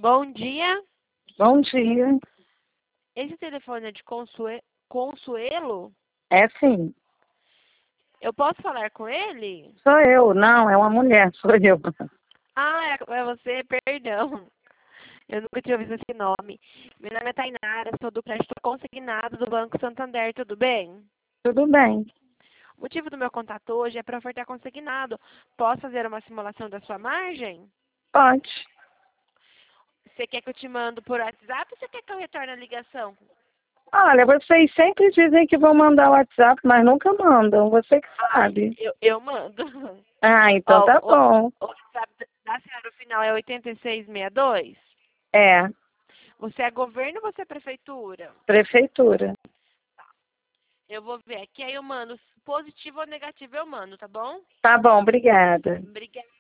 Bom dia. Bom dia. Esse telefone é de Consuelo? É sim. Eu posso falar com ele? Sou eu. Não, é uma mulher, sou eu. Ah, é você, perdão. Eu nunca tinha ouvido esse nome. Meu nome é Tainara, sou do crédito consignado do Banco Santander, tudo bem? Tudo bem. O motivo do meu contato hoje é para ofertar consignado. Posso fazer uma simulação da sua margem? Pode. Você quer que eu te mando por WhatsApp ou você quer que eu retorne a ligação? Olha, vocês sempre dizem que vão mandar o WhatsApp, mas nunca mandam. Você que Ai, sabe. eu mando. Ah, então Ó, tá o bom. WhatsApp da senhora, o final é 8662? É, Você é governo ou você é prefeitura? prefeitura. Eu vou ver aqui, aí eu mando positivo ou negativo, eu mando, tá bom? Tá bom, obrigada. Obrigada.